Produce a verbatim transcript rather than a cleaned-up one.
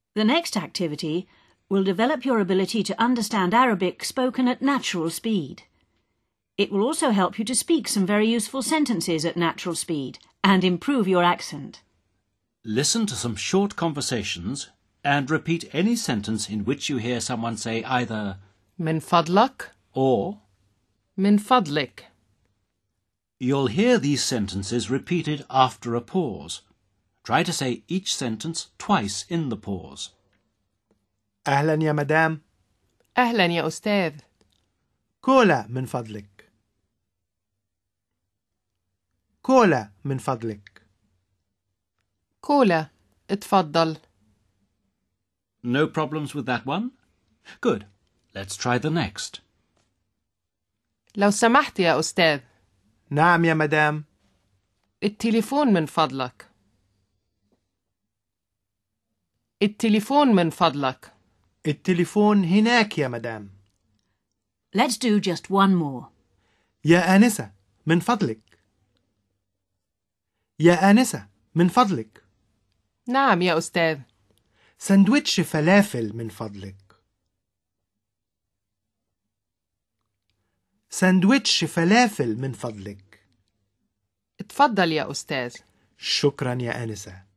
The next activity will develop your ability to understand Arabic spoken at natural speed. It will also help you to speak some very useful sentences at natural speed and improve your accent. Listen to some short conversations and repeat any sentence in which you hear someone say either من فضلك or. من فضلك. You'll hear these sentences repeated after a pause. Try to say each sentence twice in the pause. أهلا يا مدام. أهلا يا أستاذ. كولا من فضلك. كولا من فضلك. كولا اتفضل. No problems with that one? Good. Let's try the next. لو سمحت يا أستاذ. نعم يا مدام. التليفون من فضلك. التليفون من فضلك. التليفون هناك يا مدام. Let's do just one more. يا آنسة من فضلك. يا آنسة من فضلك. نعم يا أستاذ. سندويتش فلافل من فضلك. سندويتش فلافل من فضلك. اتفضل يا أستاذ. شكرا يا آنسة.